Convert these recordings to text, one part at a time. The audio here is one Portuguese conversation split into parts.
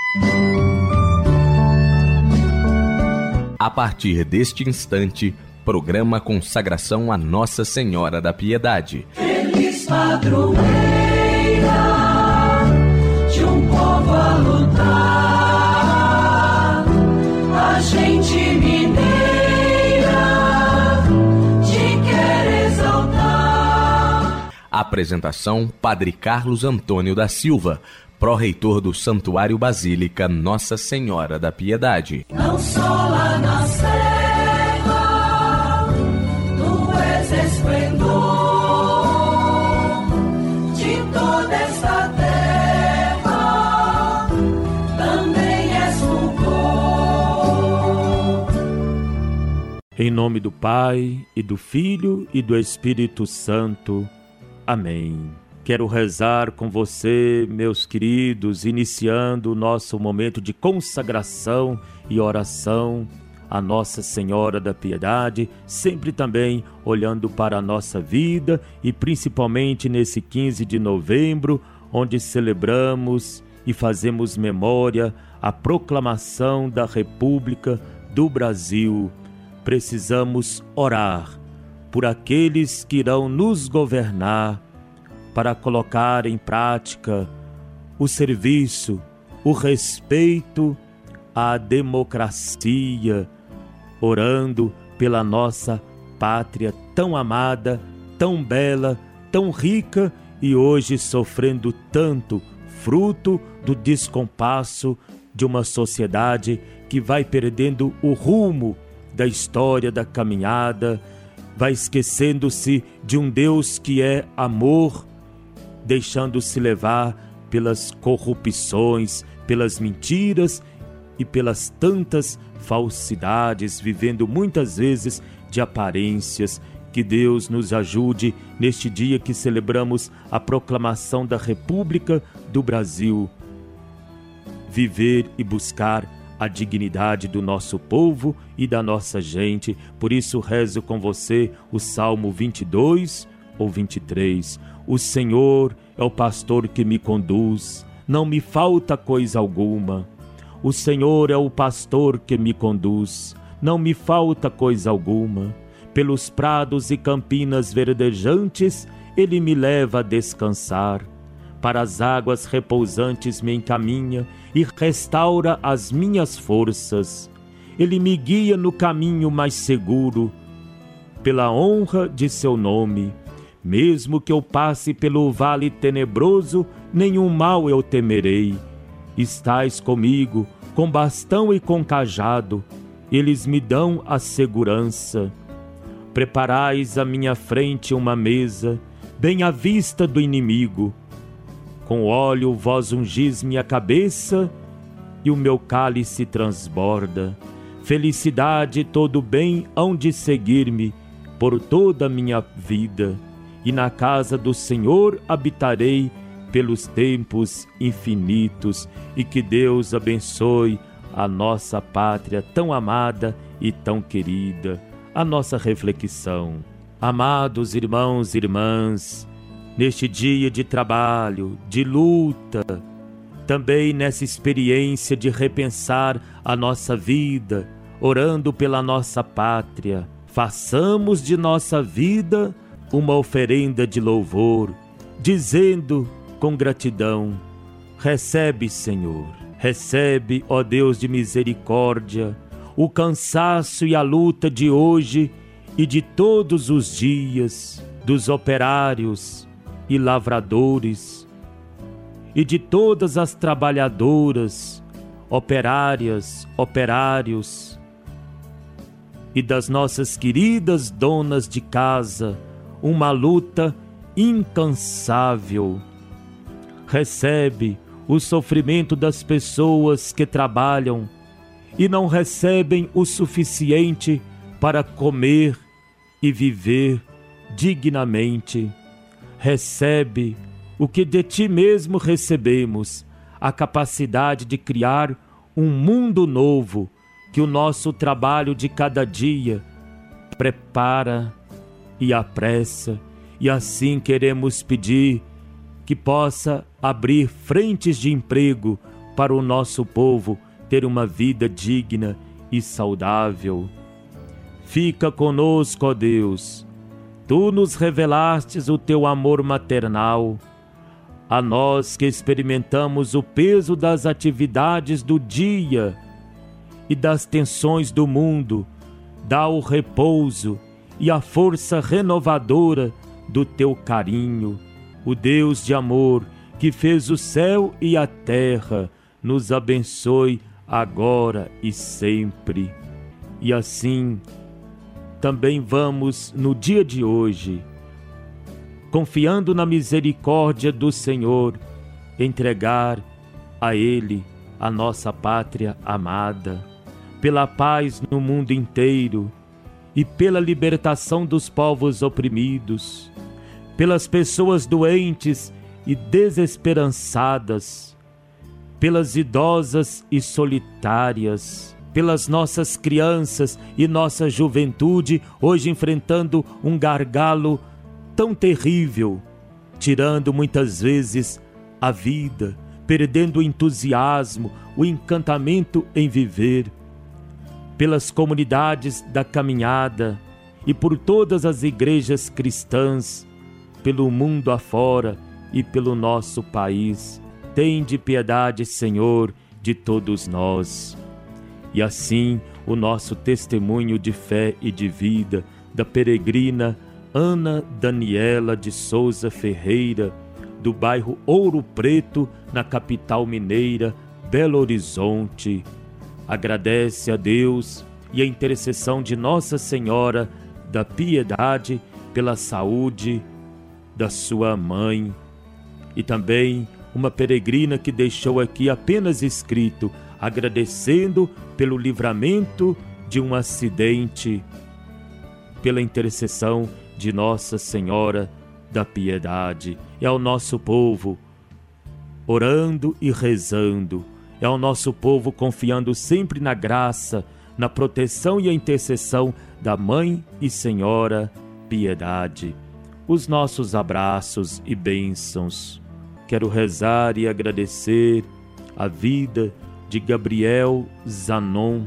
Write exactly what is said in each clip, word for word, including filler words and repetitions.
A partir deste instante, programa Consagração a Nossa Senhora da Piedade. Feliz padroeira de um povo a lutar, a gente mineira te quer exaltar. Apresentação: Padre Carlos Antônio da Silva, pró-reitor do Santuário Basílica Nossa Senhora da Piedade. Não só lá na serra, tu és esplendor de toda esta terra, também és louvor. Em nome do Pai, e do Filho, e do Espírito Santo. Amém. Quero rezar com você, meus queridos, iniciando o nosso momento de consagração e oração a Nossa Senhora da Piedade, sempre também olhando para a nossa vida e principalmente nesse quinze de novembro, onde celebramos e fazemos memória a proclamação da República do Brasil. Precisamos orar por aqueles que irão nos governar, para colocar em prática o serviço, o respeito à democracia, orando pela nossa pátria tão amada, tão bela, tão rica e hoje sofrendo tanto, fruto do descompasso de uma sociedade que vai perdendo o rumo da história da caminhada, vai esquecendo-se de um Deus que é amor, deixando-se levar pelas corrupções, pelas mentiras e pelas tantas falsidades, vivendo muitas vezes de aparências. Que Deus nos ajude neste dia que celebramos a proclamação da República do Brasil. Viver e buscar a dignidade do nosso povo e da nossa gente. Por isso rezo com você o Salmo vinte e dois ou vinte e três. O Senhor é o pastor que me conduz, não me falta coisa alguma. O Senhor é o pastor que me conduz, não me falta coisa alguma. Pelos prados e campinas verdejantes, Ele me leva a descansar. Para as águas repousantes me encaminha e restaura as minhas forças. Ele me guia no caminho mais seguro, pela honra de seu nome. Mesmo que eu passe pelo vale tenebroso, nenhum mal eu temerei. Estais comigo, com bastão e com cajado, eles me dão a segurança. Preparais à minha frente uma mesa, bem à vista do inimigo. Com óleo vós ungis minha cabeça, e o meu cálice transborda. Felicidade e todo bem hão de seguir-me por toda a minha vida. E na casa do Senhor habitarei pelos tempos infinitos. E que Deus abençoe a nossa pátria tão amada e tão querida. A nossa reflexão. Amados irmãos e irmãs, neste dia de trabalho, de luta, também nessa experiência de repensar a nossa vida, orando pela nossa pátria, façamos de nossa vida uma oferenda de louvor, dizendo com gratidão: recebe, Senhor, recebe, ó Deus de misericórdia, o cansaço e a luta de hoje e de todos os dias, dos operários e lavradores, e de todas as trabalhadoras, operárias, operários, e das nossas queridas donas de casa, uma luta incansável. Recebe o sofrimento das pessoas que trabalham e não recebem o suficiente para comer e viver dignamente. Recebe o que de ti mesmo recebemos, a capacidade de criar um mundo novo que o nosso trabalho de cada dia prepara e apressa, e assim queremos pedir que possa abrir frentes de emprego para o nosso povo ter uma vida digna e saudável. Fica conosco, ó Deus. Tu nos revelastes o teu amor maternal. A nós que experimentamos o peso das atividades do dia e das tensões do mundo, dá o repouso e a força renovadora do teu carinho. O Deus de amor que fez o céu e a terra, nos abençoe agora e sempre. E assim, também vamos, no dia de hoje, confiando na misericórdia do Senhor, entregar a Ele a nossa pátria amada, pela paz no mundo inteiro e pela libertação dos povos oprimidos, pelas pessoas doentes e desesperançadas, pelas idosas e solitárias, pelas nossas crianças e nossa juventude, hoje enfrentando um gargalo tão terrível, tirando muitas vezes a vida, perdendo o entusiasmo, o encantamento em viver, pelas comunidades da caminhada e por todas as igrejas cristãs, pelo mundo afora e pelo nosso país. Tende piedade, Senhor, de todos nós. E assim, o nosso testemunho de fé e de vida da peregrina Ana Daniela de Souza Ferreira, do bairro Ouro Preto, na capital mineira, Belo Horizonte. Agradece a Deus e a intercessão de Nossa Senhora da Piedade pela saúde da sua mãe. E também uma peregrina que deixou aqui apenas escrito, agradecendo pelo livramento de um acidente, pela intercessão de Nossa Senhora da Piedade. É ao nosso povo orando e rezando, é ao nosso povo confiando sempre na graça, na proteção e a intercessão da Mãe e Senhora Piedade. Os nossos abraços e bênçãos. Quero rezar e agradecer a vida de Gabriel Zanon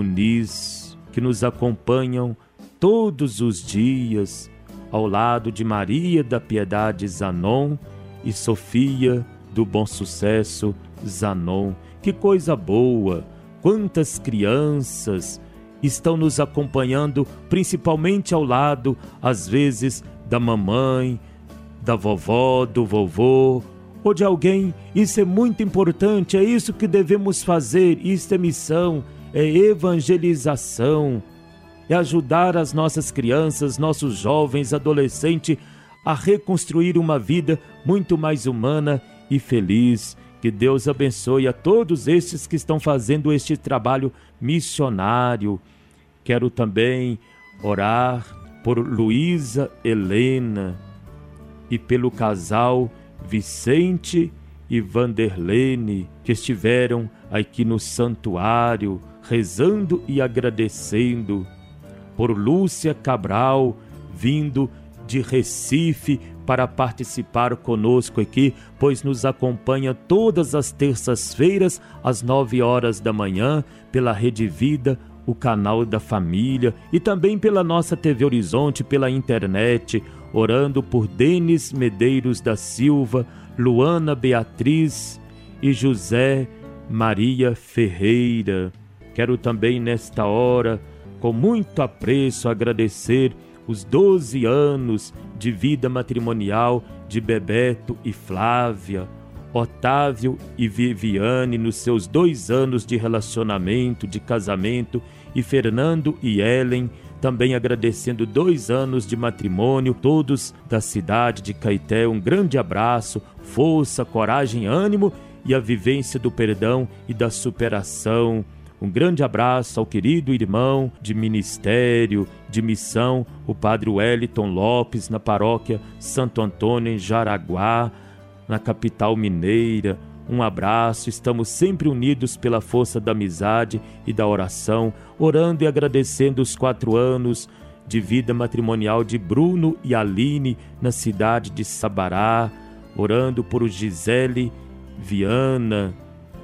Muniz, que nos acompanham todos os dias, ao lado de Maria da Piedade Zanon e Sofia do Bom Sucesso Zanon. Que coisa boa! Quantas crianças estão nos acompanhando, principalmente ao lado, às vezes, da mamãe, da vovó, do vovô, ou de alguém. Isso é muito importante, é isso que devemos fazer, isso é missão, é evangelização, é ajudar as nossas crianças, nossos jovens, adolescentes a reconstruir uma vida muito mais humana e feliz. Que Deus abençoe a todos estes que estão fazendo este trabalho missionário. Quero também orar por Luísa Helena e pelo casal Vicente e Vanderlene, que estiveram aqui no santuário, rezando e agradecendo. Por Lúcia Cabral, vindo de Recife para participar conosco aqui, pois nos acompanha todas as terças-feiras, às nove horas da manhã, pela Rede Vida, o canal da família, e também pela nossa T V Horizonte, pela internet, orando por Denis Medeiros da Silva, Luana Beatriz e José Maria Ferreira. Quero também nesta hora, com muito apreço, agradecer os doze anos de vida matrimonial de Bebeto e Flávia, Otávio e Viviane nos seus dois anos de relacionamento, de casamento, e Fernando e Ellen, também agradecendo dois anos de matrimônio, todos da cidade de Caeté. Um grande abraço, força, coragem, ânimo e a vivência do perdão e da superação. Um grande abraço ao querido irmão de ministério, de missão, o padre Wellington Lopes, na paróquia Santo Antônio, em Jaraguá, na capital mineira. Um abraço, estamos sempre unidos pela força da amizade e da oração, orando e agradecendo os quatro anos de vida matrimonial de Bruno e Aline, na cidade de Sabará, orando por Gisele Viana,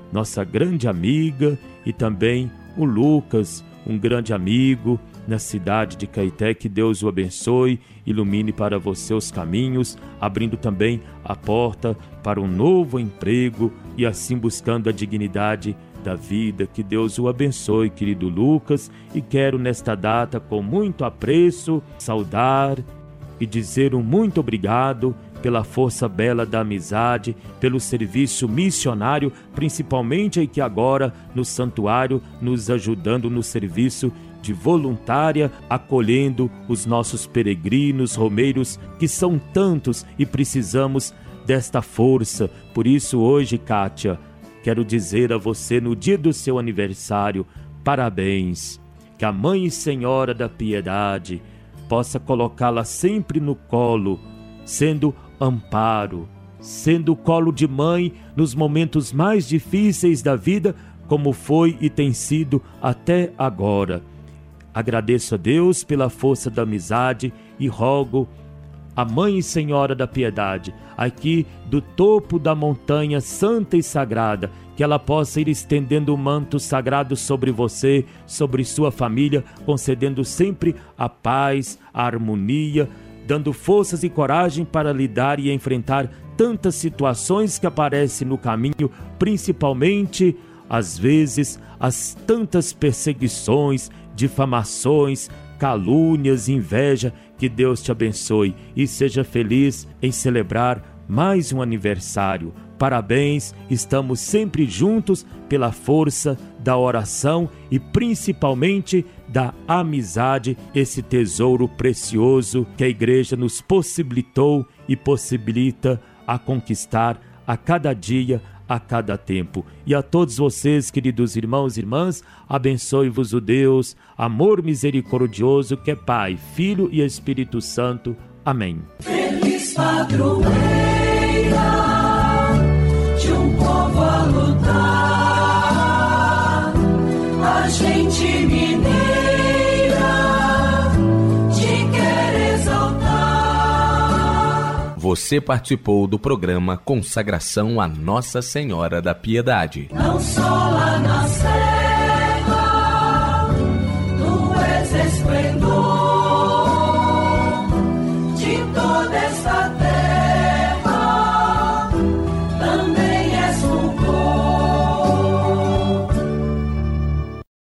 nossa grande amiga, e também o Lucas, um grande amigo na cidade de Caeté. Que Deus o abençoe, ilumine para você os caminhos, abrindo também a porta para um novo emprego e assim buscando a dignidade da vida. Que Deus o abençoe, querido Lucas, e quero nesta data, com muito apreço, saudar e dizer um muito obrigado pela força bela da amizade, pelo serviço missionário, principalmente aqui agora no santuário, nos ajudando no serviço de voluntária, acolhendo os nossos peregrinos, romeiros, que são tantos e precisamos desta força. Por isso hoje, Kátia, quero dizer a você, no dia do seu aniversário, parabéns. Que a Mãe e Senhora da Piedade possa colocá-la sempre no colo, sendo amparo, sendo colo de mãe nos momentos mais difíceis da vida, como foi e tem sido até agora. Agradeço a Deus pela força da amizade e rogo a Mãe e Senhora da Piedade, aqui do topo da montanha santa e sagrada, que ela possa ir estendendo o manto sagrado sobre você, sobre sua família, concedendo sempre a paz, a harmonia, dando forças e coragem para lidar e enfrentar tantas situações que aparecem no caminho, principalmente, às vezes, as tantas perseguições, difamações, calúnias, inveja. Que Deus te abençoe e seja feliz em celebrar mais um aniversário. Parabéns, estamos sempre juntos pela força da oração e principalmente da amizade, esse tesouro precioso que a Igreja nos possibilitou e possibilita a conquistar a cada dia, a cada tempo. E a todos vocês, queridos irmãos e irmãs, abençoe-vos o Deus, amor misericordioso, que é Pai, Filho e Espírito Santo. Amém. Feliz padroeira de um povo a lutar, a gente mineira te quer exaltar. Você participou do programa Consagração a Nossa Senhora da Piedade. Não só lá na Sé